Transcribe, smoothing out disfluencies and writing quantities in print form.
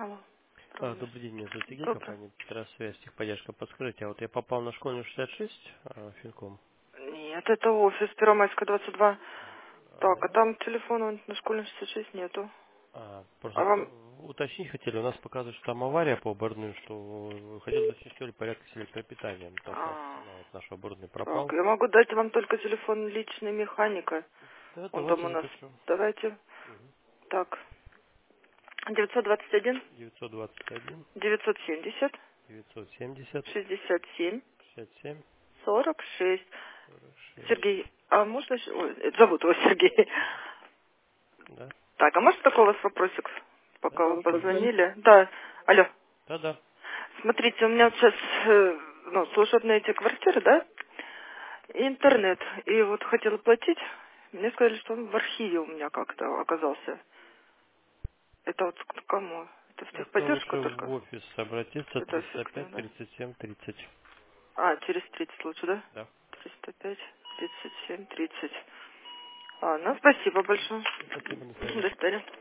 Алло. Проводишь? Добрый день, меня зовут Сергей, Добро. компания Петросвязь, техподдержка. Подскажите, а вот я попал на школьную 66, Финком. Нет, это офис Первомайская, 22. Так, а А, там телефона на школьном 66 нету. А Просто вам... уточнить хотели, у нас показывает, что там авария по оборудованию, что хотел уточнить, что ли, порядка с электропитанием, потому что у нас А, наш оборудование так, пропал. я могу дать вам только телефон личный механика. Да, Он там давайте у нас... запишу. Давайте. Мгм. Так, 921 921 970 970 67 67 46. 46. Сергей, а можно... Ой, зовут его Сергей. Да? Так, а может такой у вас вопросик, Да, пока вы слушаю. позвонили? Да, алло. Да-да. Смотрите, у меня вот сейчас, служебные эти квартиры, да, и интернет. И вот хотела платить, мне сказали, что он в архиве у меня как-то оказался. Это вот к кому? Это в Это техподдержку лучше в только? офис обратиться, Это эффективно, 305 да? 37 30. А, через 30 лучше, да? Да. 305, 37, 30. А, ну, спасибо большое. Спасибо, до свидания. До свидания.